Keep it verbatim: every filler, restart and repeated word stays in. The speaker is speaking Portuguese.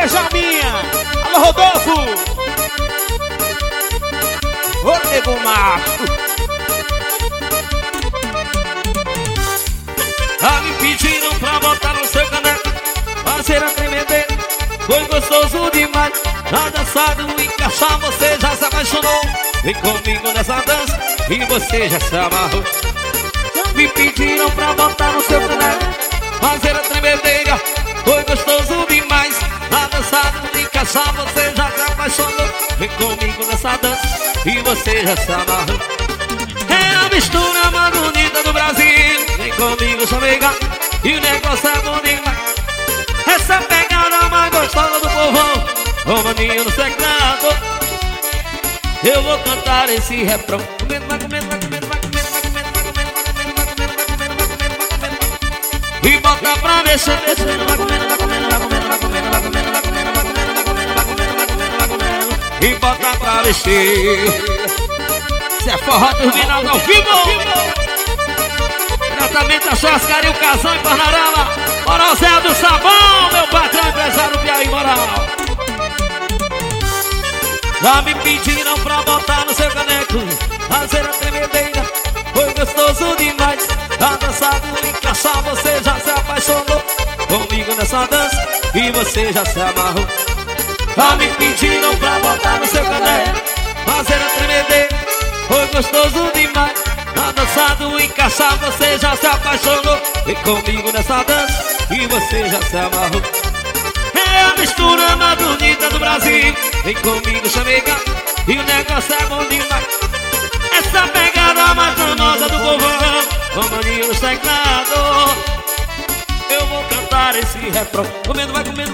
Jalminha. Alô, Rodolfo. Ô, nego macho. Ah, me pediram pra botar no seu caneco, fazer a tremedeira. Foi gostoso demais, na dançada encaixar, você já se apaixonou. Vem comigo nessa dança e você já se amarrou. Me pediram pra botar no seu caneco, fazer a tremedeira. Foi gostoso demais, na dançada encaixar, você já se apaixonou. Vem comigo nessa dança e você já se amarrou. É a mistura mais bonita do Brasil. Vem comigo, chamega, e o negócio é bom demais. Essa pegada mais gostosa do povão, o maninho no teclado. Eu vou cantar esse refrão. Comendo, vai comendo, vai comendo, vai comendo, vai comendo, vai comendo, vai comendo, vai comendo, vai comendo, vai comendo, vai comendo. E bota pra mexer, mexendo, vai comendo, vai comendo, vai comendo, vai comendo, vai comendo, vai comendo, vai comendo, vai comendo, vai comendo, vai comendo, vai comendo. E bota pra mexer. Se é forró do Vinaldo ao vivo. Diretamente a churrascaria, o Casão em Parnarama. Moral Zé do Sabão, meu patrão empresário Piauí Moral. Já me pediram pra botar no seu caneco, fazer a tremedeira. Foi gostoso demais, a dançada encaixar, você já se apaixonou. Comigo nessa dança e você já se amarrou. Já me pediram pra botar no seu caneco, fazer a tremedeira. Foi gostoso demais, a dançado encaixar, você já se apaixonou. Vem comigo nessa dança e você já se amarrou. É a mistura mais bonita do Brasil. Vem comigo, chamega, e o negócio é bom demais. Essa pegada mais danosa do povão, com maninho no teclado. Eu vou cantar esse refrão. Comendo, vai comendo.